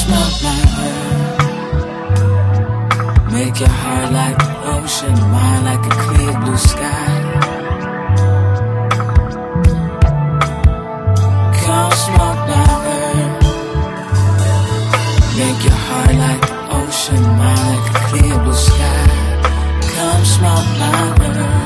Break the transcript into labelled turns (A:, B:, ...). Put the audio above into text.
A: smoke my herb. Make your heart like the ocean, mind like a clear blue sky. Come smoke my herb. Make your heart like the ocean, mind like a clear blue sky. Come smoke my herb.